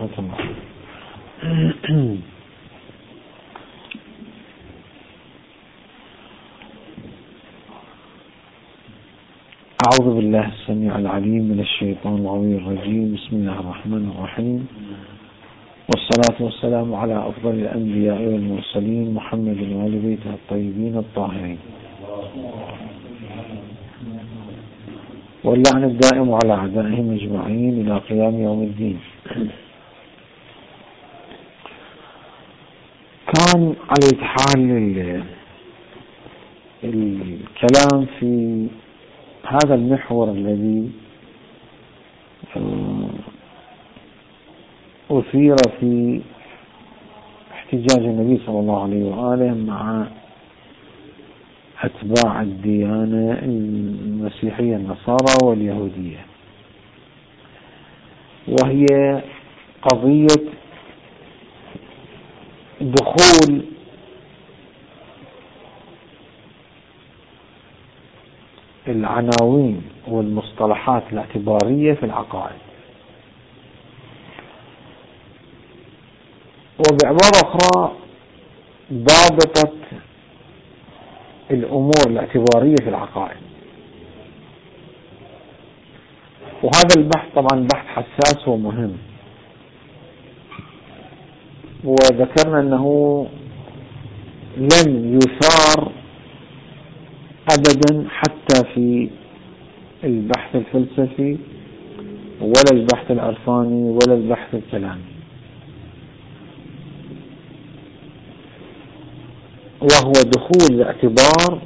ورحمة الله. أعوذ بالله السميع العليم من الشيطان الغوي الرجيم. بسم الله الرحمن الرحيم، والصلاة والسلام على أفضل الأنبياء والمرسلين محمد وآل بيته الطيبين الطاهرين، واللعن الدائم على أعدائهم أجمعين إلى قيام يوم الدين. كان على حال الكلام في هذا المحور الذي أثير في احتجاج النبي صلى الله عليه وآله مع أتباع الديانة المسيحية النصارى واليهودية، وهي قضية دخول العناوين والمصطلحات الاعتبارية في العقائد. وبعبارة أخرى ضابطة الأمور الاعتبارية في العقائد. وهذا البحث طبعا بحث حساس ومهم، وذكرنا أنه لن يثار أبدا حتى في البحث الفلسفي ولا البحث العرفاني ولا البحث الكلامي، وهو دخول الاعتبار،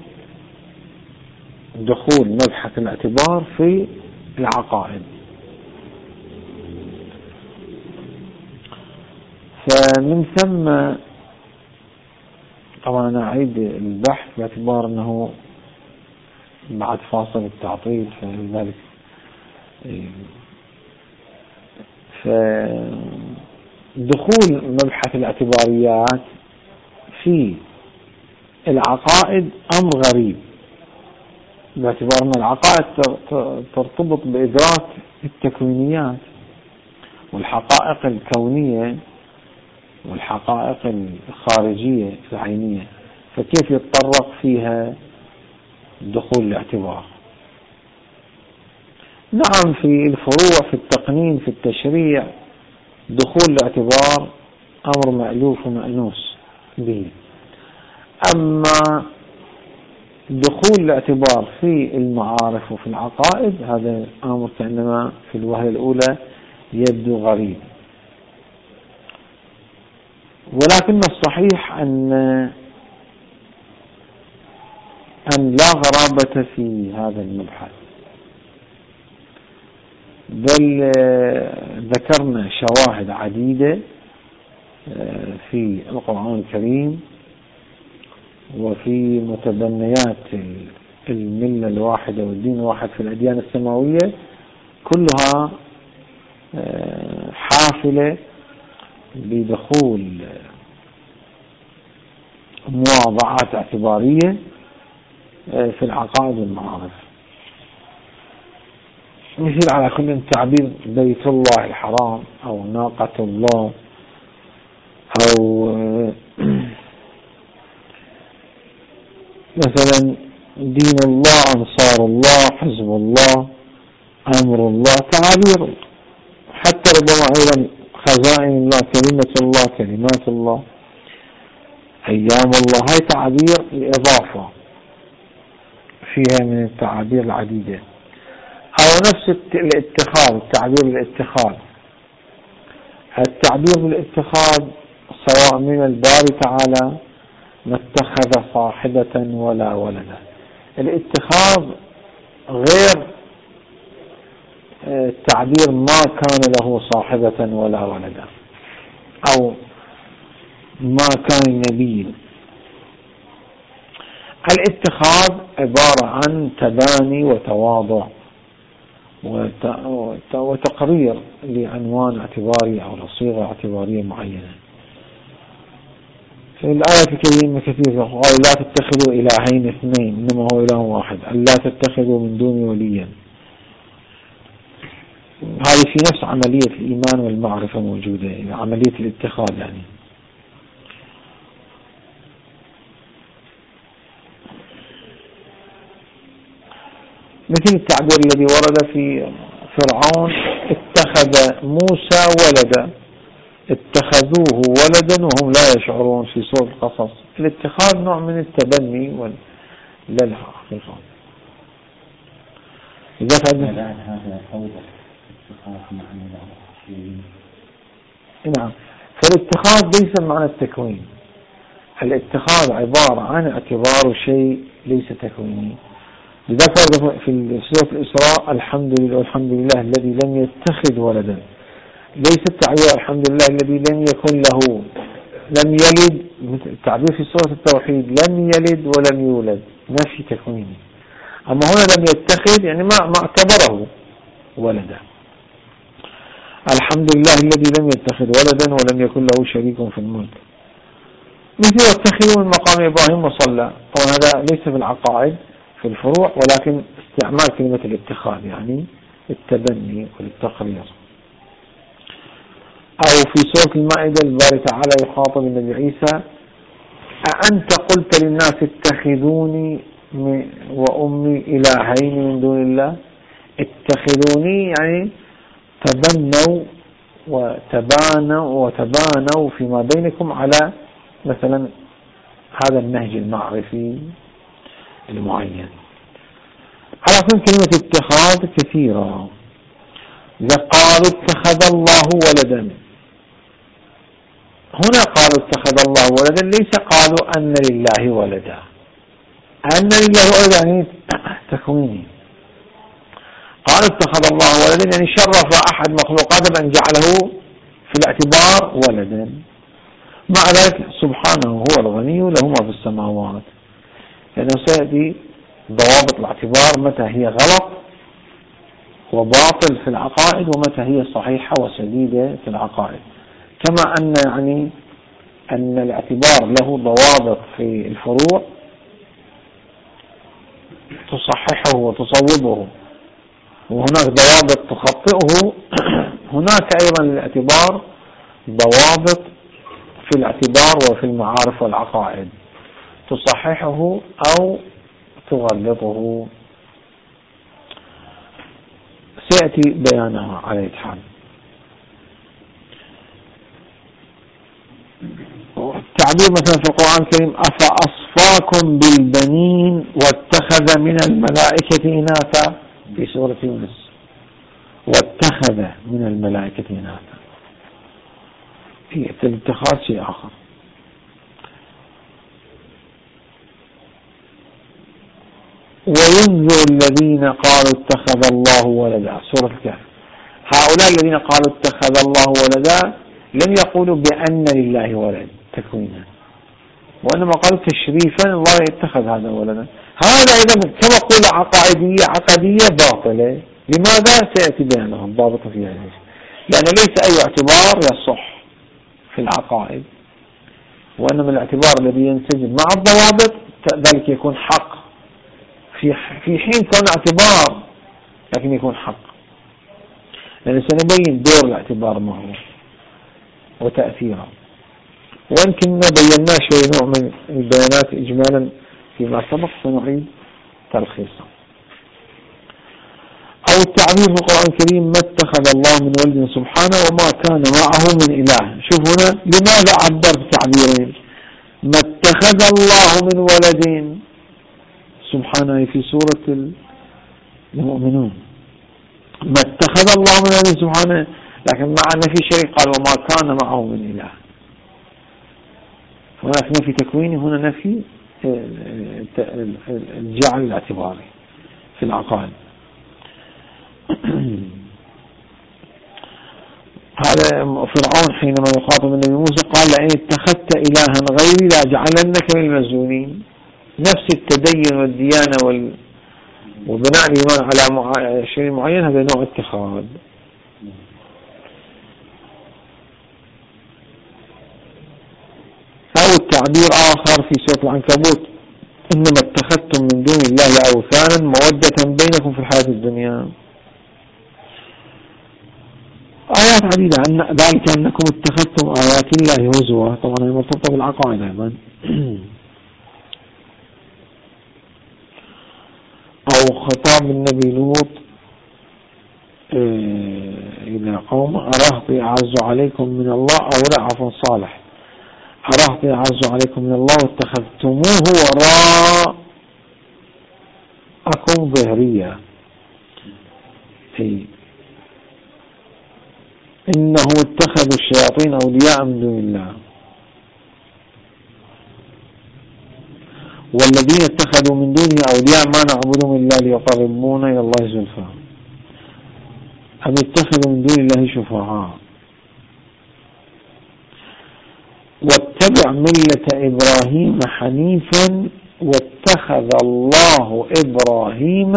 دخول مبحث الاعتبار في العقائد. فمن ثم طبعا أنا أعيد البحث باعتبار أنه بعد فاصل التعطيل، فلذلك فدخول مبحث الاعتباريات في العقائد أمر غريب، باعتبار أن العقائد ترتبط بإدراك التكوينيات والحقائق الكونية والحقائق الخارجية العينية، فكيف يتطرق فيها دخول الاعتبار؟ نعم، في الفروع، في التقنين، في التشريع، دخول الاعتبار أمر مألوف ومأنوس به. أما دخول الاعتبار في المعارف وفي العقائد هذا أمر كأنما في الوهلة الأولى يبدو غريب، ولكن الصحيح أن لا غرابة في هذا المبحث، بل ذكرنا شواهد عديدة في القرآن الكريم وفي متبنيات الملة الواحدة والدين الواحد في الأديان السماوية، كلها حافلة بدخول مواضعات اعتبارية في العقائد والمعارف، مثل على كل تعبير بيت الله الحرام أو ناقة الله أو مثلا دين الله، أنصار الله، حزب الله، أمر الله، تعابير. حتى ربما أيضا خزائن الله، كلمة الله، كلمات الله، أيام الله، هاي تعابير الإضافة فيها من التعابير العديدة. أو نفس الاتخاذ، التعبير الاتخاذ، التعبير بالاتخاذ سواء من الباري تعالى ما اتخذ صاحبة ولا ولدا. الاتخاذ غير التعبير ما كان له صاحبة ولا ولدا أو ما كان نبي. الاتخاذ عبارة عن تباني وتواضع وتقرير لعنوان اعتباري أو لصيغة اعتبارية معينة. في الآية الكريمة كثير قال لا تتخذوا إلهين اثنين إنما هو إله واحد، ألا تتخذوا من دوني وليا. هذه في نفس عملية الإيمان والمعرفة موجودة، عملية الاتخاذ يعني. مثل التعبير الذي ورد في فرعون: اتخذ موسى ولدا، اتخذوه ولدا وهم لا يشعرون، في سورة القصص. الاتخاذ نوع من التبني لا الحقيقة. إذا هذا أوضح اتخاذ معنى نعم. فالاتخاذ ليس معنى التكوين، الاتخاذ عبارة عن اعتبار شيء ليس تكويني. لذلك في سورة الإسراء: الحمد لله والحمد لله الذي لم يتخذ ولدا. ليس التعبير الحمد لله الذي لم يكن له، لم يلد، التعبير في سورة التوحيد: لم يلد ولم يولد، نفي تكويني. أما هنا لم يتخذ يعني ما اعتبره ولدا. الحمد لله الذي لم يتخذ ولدا ولم يكن له شريك في الملك. مثل واتخذوا من مقام إبراهيم مصلى. طبعا هذا ليس في العقائد في الفروع، ولكن استعمال كلمة الاتخاذ يعني التبني والتقرير. أو في سورة المائدة الباري تعالى يخاطب النبي عيسى: أأنت قلت للناس اتخذوني وأمي إلهين من دون الله. اتخذوني يعني تبنوا وتبانوا فيما بينكم على مثلا هذا النهج المعرفي المعين. على كلمة اتخاذ كثيرة. إذا قالوا اتخذ الله ولدا، هنا قالوا اتخذ الله ولدا، ليس قالوا أن لله ولدا. أن لله ولدا يعني تكويني. قالوا اتخذ الله ولدا يعني شرف أحد مخلوقاته بأن جعله في الاعتبار ولدا. مع ذلك سبحانه هو الغني له ما في السماوات، لأنه سيأتي ضوابط الاعتبار متى هي غلط وباطل في العقائد ومتى هي صحيحة وسديدة في العقائد. كما أن يعني أن الاعتبار له ضوابط في الفروع تصححه وتصوبه، وهناك ضوابط تخطئه. هناك أيضا للاعتبار ضوابط في الاعتبار وفي المعارف والعقائد تصححه أو تغلطه، سيأتي بيانها على الحال. التعبير مثلا في القرآن الكريم: أفأصفاكم بالبنين واتخذ من الملائكة إناثا، في سورة يونس. واتخذ من الملائكة إناثا، هي الاتخاذ شيء آخر. وينذر الذين قالوا اتخذ الله ولدا، سورة الكهف. هؤلاء الذين قالوا اتخذ الله ولدا لم يقولوا بأن لله ولد تكوينا، وإنما قالوا تشريفا الله يتخذ هذا ولدا. هذا أيضا كما قول عقدية باطلة. لماذا؟ سيأتي بيانها الضابط في هذا، لأن ليس أي اعتبار يصح في العقائد، وإنما الاعتبار الذي ينسجم مع الضوابط ذلك يكون حق في حين كون اعتبار، لكن يكون حق، لأن سنبين دور الاعتبار ما هو وتأثيره. ويمكن بينا شيء نوع من البيانات إجمالا فيما سبق، سنعيد تلخيصا. أو التعبير في القرآن الكريم: ما اتخذ الله من ولد سبحانه وما كان معه من إله. شوف هنا لماذا عبر بتعبيرين: ما اتخذ الله من ولد سبحانه في سورة المؤمنون، ما اتخذ الله من ولد سبحانه، لكن مع نفي شريك قال وما كان معه من إله. هناك نفي تكويني، هنا نفي الجعل الاعتباري في العقائد. هذا فرعون حينما يخاطب النبي موسى قال: لئن اتخذت إلها غيري لأجعلنك من المسجونين. نفس التدين والديانة وبناء الإيمان على شيء معين، هذا نوع اتخاذ. أو التعبير آخر في سورة العنكبوت: إنما اتخذتم من دون الله أوثانا مودة بينكم في الحياة الدنيا. آيات عديدة عن ذلك أنكم اتخذتم آيات الله هزوا، طبعا هي مرتبطة بالعقائد أيضا. أو خطاب النبي لوط إلى قوم أرهطي أعز عليكم من الله، أو لا عفوا صالح، أرهطي أعز عليكم من الله واتخذتموه وراءكم ظهريا. إنه اتخذوا الشياطين أولياء من دون الله والذين اتخذوا من دونه أولياء ما نعبدهم إلا ليقربونا إلى الله زلفى، أم اتخذوا من دون الله شفعاء. واتبع ملة إبراهيم حنيفا واتخذ الله إبراهيم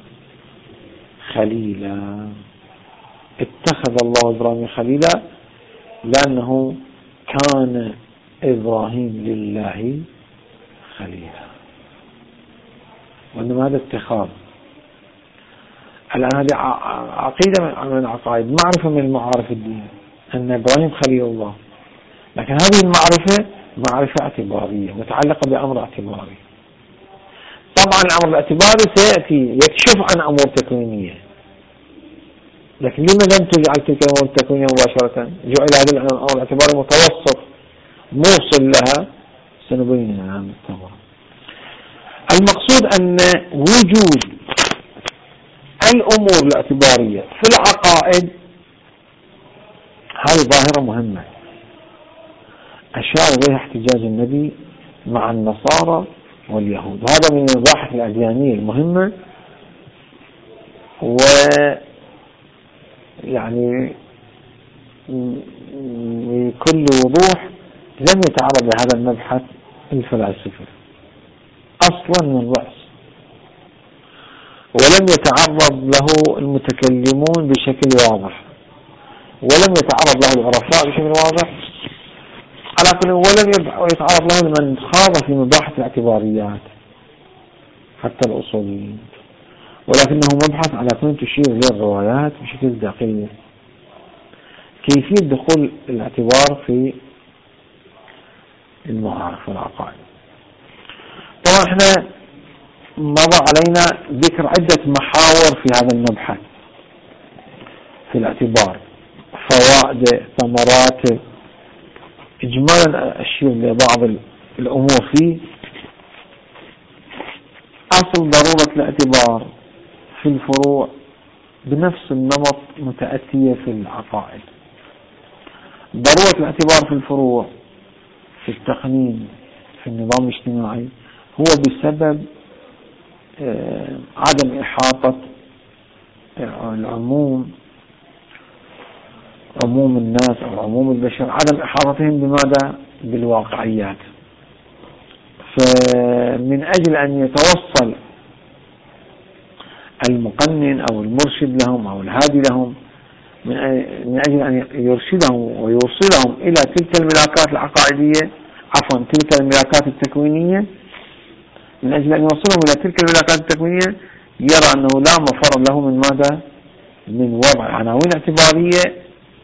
خليلا. اتخذ الله إبراهيم خليلا لأنه كان إبراهيم لله خليلا، وإنما هذا اتخاذ. الآن هذه عقيدة من العقائد، معرفة من المعارف الدين أن إبراهيم خليل الله، لكن هذه المعرفة معرفة اعتبارية متعلقة بأمر اعتباري. طبعا الأمر الاعتباري سيأتي يكشف عن أمور تكوينية، لكن لما لم تجعل تلك الأمور التكوينية مباشرة؟ جعل هذا الأمر الاعتباري متوسط موصل لها، سنبينها بالتمام. المقصود أن وجود الأمور الاعتبارية في العقائد هذه ظاهرة مهمة أشار إليها احتجاج النبي مع النصارى واليهود، وهذا من المباحث الأديانية المهمة، ويعني بكل وضوح لم يتعرض لهذا المبحث الفلاسفة أصلا من الرأس، ولم يتعرض له المتكلمون بشكل واضح، ولم يتعرض له العرفاء بشكل واضح، على كل ولم يتعرض له من خاض في مباحث الاعتباريات حتى الأصوليين، ولكنه مبحث على كل تشير إلى الروايات بشكل دقيق كيفية دخول الاعتبار في المعارف والعقائد. طبعا احنا مضى علينا ذكر عدة محاور في هذا المبحث في الاعتبار، فوائد، ثمرات، إجمالا أشير لبعض الأمور فيه. أصل ضرورة الاعتبار في الفروع بنفس النمط متأتية في العقائد. ضرورة الاعتبار في الفروع في التقنين في النظام الاجتماعي هو بسبب عدم إحاطة العموم، عموم الناس أو عموم البشر، عدم إحاطتهم بماذا؟ بالواقعيات. فمن أجل أن يتوصل المقنن أو المرشد لهم أو الهادي لهم، من أجل أن يرشدهم ويوصلهم إلى تلك الملاكات العقائدية، عفوا تلك الملاكات التكوينية، من أجل أن يوصلهم إلى تلك الملاكات التكوينية يرى أنه لا مفر له من ماذا؟ من وضع عناوين اعتبارية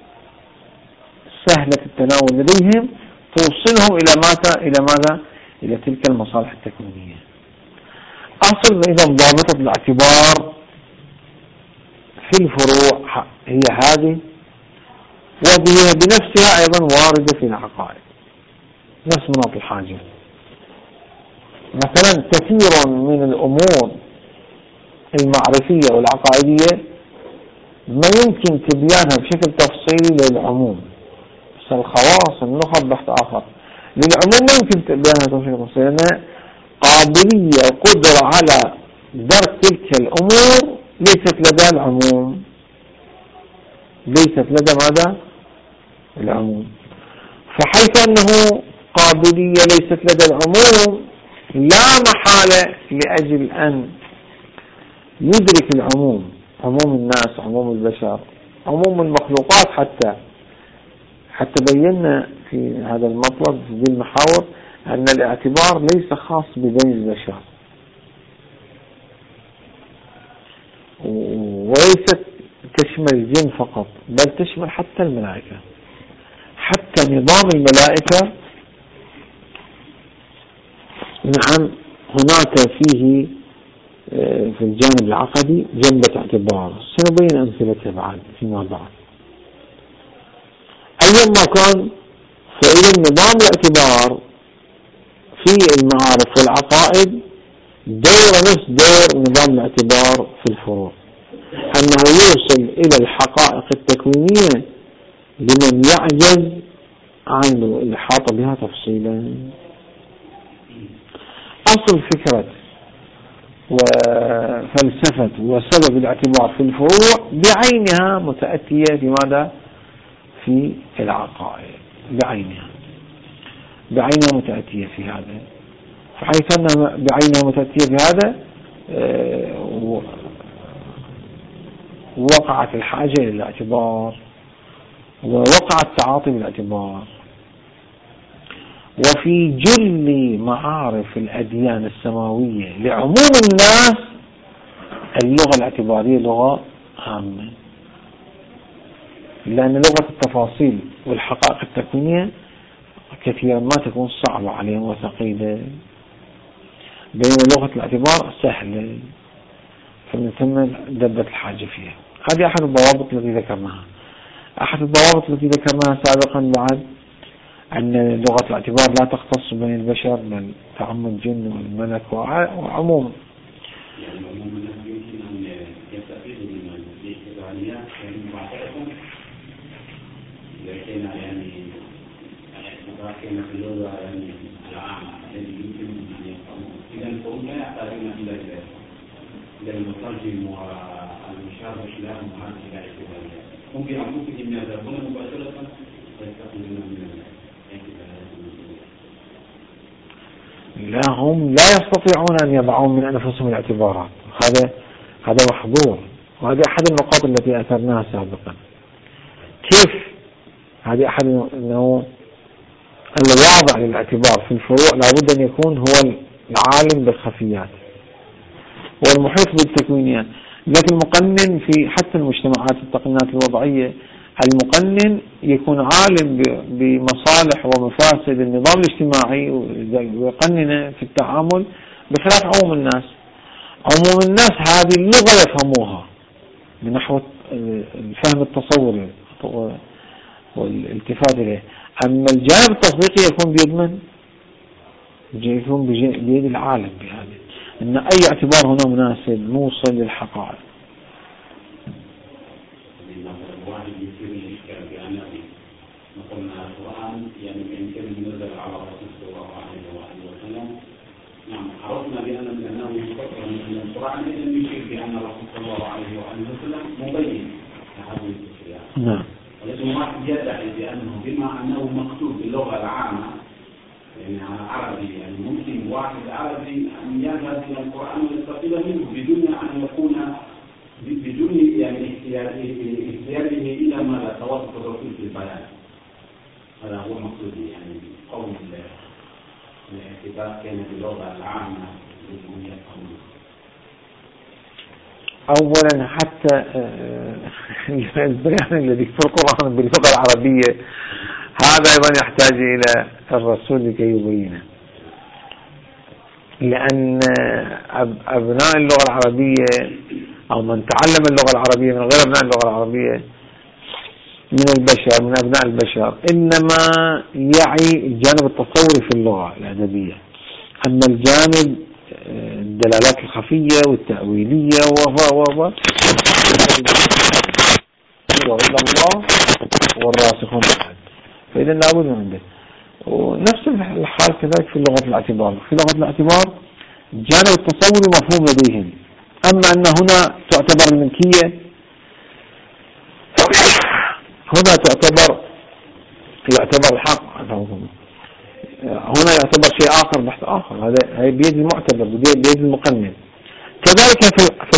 سهلة التناول لديهم توصلهم إلى ماذا؟ إلى تلك المصالح التكوينية. أصل إذا ضابطة الاعتبار في الفروع هي هذه، وهي بنفسها أيضا واردة في العقائد نفس مناط الحاجة. مثلا كثير من الأمور المعرفية والعقائدية ما يمكن تبيانها بشكل تفصيلي للعموم، بس الخواص النخب بحث آخر. للعموم ما يمكن تبيانها بشكل تفصيلي، لأن قابلية قدرة على درك تلك الأمور ليست لدى العموم، ليست لدى ماذا؟ العموم. فحيث أنه قابلية ليست لدى العموم، لا محالة لأجل أن يدرك العموم، عموم الناس، عموم البشر، عموم المخلوقات، حتى بينا في هذا المطلب في المحاور أن الاعتبار ليس خاص ببني البشر، وليست تشمل الجن فقط، بل تشمل حتى الملائكة. حتى نظام الملائكة نعم هناك فيه في الجانب العقدي جنبة اعتبار، سنبين أمثلتها بعد فيما بعد. أيما كان، فإذا نظام الاعتبار في المعارف والعقائد دور نفس دور نظام الاعتبار في الفروع، أنه يوصل إلى الحقائق التكوينية لمن يعجز عن الإحاطة بها تفصيلا. أصل فكرة وفلسفة وسبب الاعتبار في الفروع بعينها متأتية في ماذا؟ في العقائد بعينها متأتية في هذا، فحيث أنها بعينها متأتية في هذا وقعت الحاجة إلى الاعتبار ووقع التعاطي بالاعتبار. وفي جل معارف الأديان السماوية لعموم الناس اللغة الاعتبارية لغة هامة، لأن لغة التفاصيل والحقائق التكوينية كثيرا ما تكون صعبة عليهم وثقيلة، بينما لغة الاعتبار سهلة، فمن ثم دبت الحاجة فيها. هذه أحد الضوابط التي ذكرناها. أحد الضوابط التي ذكرناها سابقا بعد أن لغة الاعتبار لا تختص بين البشر بل تعم الجن والملك وعموما. يعني عموما يمكن أن يستفيد من الاعتباريات معترفا إذا كان يعني الاعتبار كان في اللغة يعني العامة الذي يمكن أن يفهمه. إذا فهم لا يحتاجون إلى المترجم والمشارك لهم هذه الاعتباريات. هم بأنفسهم يذهبون مباشرة ويستفيدون من الاعتباريات. لا، هم لا يستطيعون أن يضعون من أنفسهم الاعتبارات، هذا محظور، وهذه أحد النقاط التي أثرناها سابقا. كيف؟ هذه أحد أنه الواضع للاعتبار في الفروع لابد أن يكون هو العالم بالخفيات والمحيط بالتكوينيات. لكن المقنن في حتى المجتمعات التقنيات الوضعية، المقنن يكون عالم بمصالح ومفاسد النظام الاجتماعي ويقنن في التعامل، بخلاف عموم الناس. عموم الناس هذه اللغة يفهموها من نحو الفهم التصوري والالتفات إليه، أما الجانب التطبيقي يكون بيد من؟ يكون بيد العالم بهذا، إن أي اعتبار هنا مناسب موصل للحقائق. الواحد يصير الإشكال بأن مثلا القرآن يعني يمكن أن ينزل على الرسول صلى الله عليه وسلم. نعم عرفنا بأنه يفكر أن القرآن لم يشير بأن الرسول صلى الله عليه وسلم مبين لهذه الأشياء. نعم. ولكن واحد يدعي بأنه بما أنه مكتوب باللغة العامة يعني عربي، يعني ممكن واحد عربي أن يذهب إلى القرآن ويستفيد منه بدون أن يكون بدون يعني احتياجه إلى ما توسط الرسول في البيان. هذا هو مقصود يعني قول الاعتبار كان باللغة العامة لهم يفهمون. أولا حتى البيان الذي في القرآن باللغة العربية هذا أيضا يحتاج إلى الرسول لكي يبينه، لأن أبناء اللغة العربية أو من تعلم اللغة العربية من غير أبناء اللغة العربية من البشر، من أبناء البشر، إنما يعي الجانب التصوري في اللغة الأدبية، أما الجانب الدلالات الخفية والتأويلية وإلى الله والراسخون بالعلم، فإذا لابد من عنده. ونفس الحال كذلك في لغة الاعتبار. في لغة الاعتبار الجانب التصوري مفهوم لديهم، أما أن هنا تعتبر الملكية، هنا يعتبر الحق، هنا يعتبر شيء آخر بحث آخر، هذا بيد المعتبر بيد المقنن. كذلك في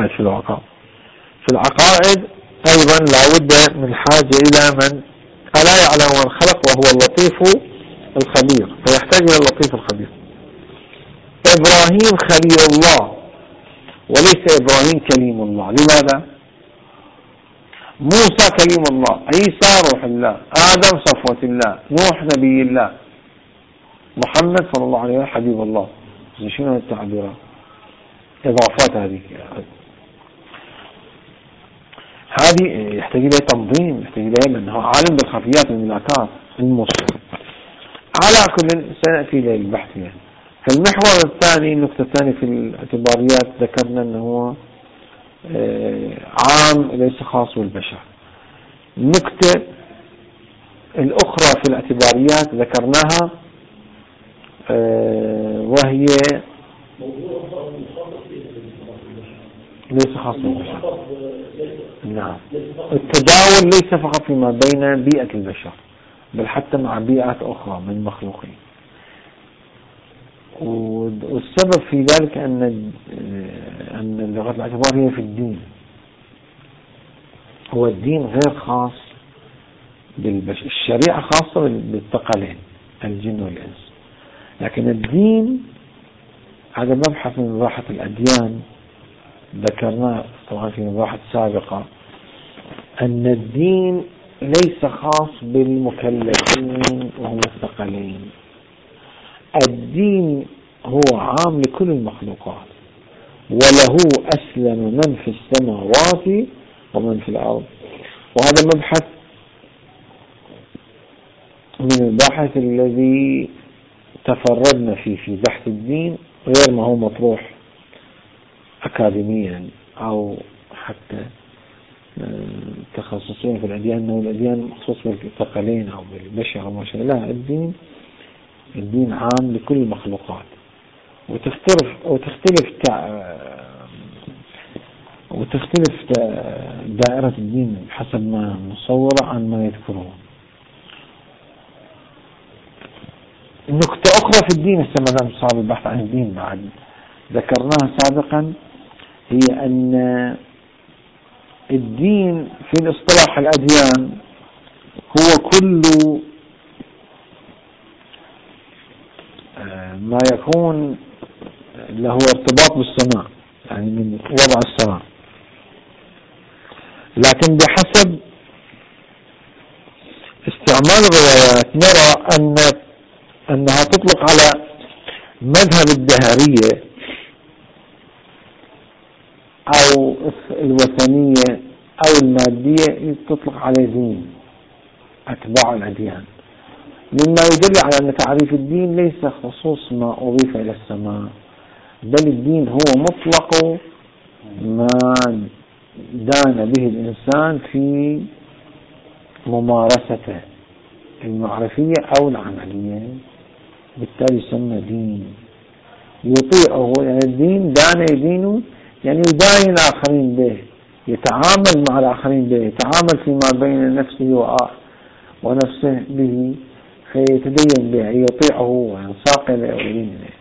العقائد أيضا لابد من حاجة إلى من ألا يعلم من خلق وهو اللطيف الخبير، فيحتاج إلى اللطيف الخبير. إبراهيم خليل الله وليس إبراهيم كليم الله. لماذا؟ موسى كليم الله، عيسى روح الله، آدم صفوة الله، نوح نبي الله، محمد صلى الله عليه وسلم حبيب الله. شنو التعبيرات؟ إضافات هذه يحتاج إليه تنظيم، يحتاج إليه من هو عالم بالخفيات والملاكات الموصولة. على كل سنأتي إلى البحث يعني. فالمحور الثاني، النقطة الثانية في الاعتباريات، ذكرنا أنه هو عام ليس خاص بالبشر. النقطة الأخرى في الاعتباريات ذكرناها وهي ليس خاص بالبشر. نعم، التداول ليس فقط فيما بين بيئة البشر، بل حتى مع بيئات أخرى من المخلوقين. والسبب في ذلك أن لغة الاعتبار هي في الدين. هو الدين غير خاص بالبشر، الشريعة خاصة بالثقلين الجن والإنس، لكن الدين هذا مبحث من مباحث الأديان ذكرناه طبعا في مباحث سابقة، أن الدين ليس خاص بالمكلفين وهم الثقلين. الدين هو عام لكل المخلوقات، وله أسلم من في السماوات ومن في الأرض. وهذا مبحث من البحث الذي تفردنا فيه في بحث الدين، غير ما هو مطروح أكاديميا أو حتى تخصصين في الأديان، أنه الأديان مخصوص بالثقلين أو بالبشر أو ما شاء. لا، الدين عام لكل المخلوقات، وتختلف دائرة الدين حسب ما مصورة عن ما يذكرون. نقطة أخرى في الدين استمر صاحب البحث عن الدين بعد ذكرناها سابقا، هي أن الدين في الاصطلاح الأديان هو كل ما يكون له ارتباط بالسماء، يعني من وضع السماء، لكن بحسب استعمال الروايات نرى أنها تطلق على مذهب الدهرية أو الوثنية أو المادية، تطلق عليه دين أتباع الأديان، مما يدل على أن تعريف الدين ليس خصوص ما أضيف إلى السماء، بل الدين هو مطلق ما دان به الإنسان في ممارسته المعرفية أو العملية، بالتالي يسمى دين يطيعه. يعني الدين دان يدينه، يعني يداين الآخرين به، يتعامل مع الآخرين به، يتعامل فيما بين نفسه ونفسه به، فيتدين به، يطيعه وينساق إليه ويدين إليه.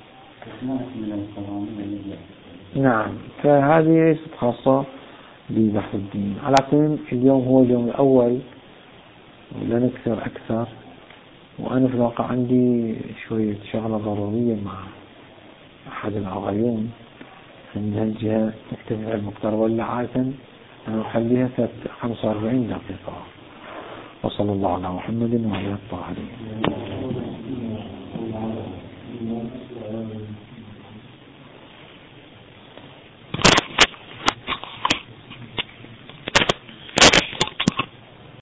نعم، فهذه ليست خاصة ببحث الدين. على كل اليوم هو اليوم الأول، ولا نكثر أكثر، وأنا في الواقع عندي شوية شغلة ضرورية مع أحد الأغيون من هالجهة نكتب المقدار، ولا عادة أنا أخليها 45 دقيقة. وصلى الله على محمد وعلى الطاهرين.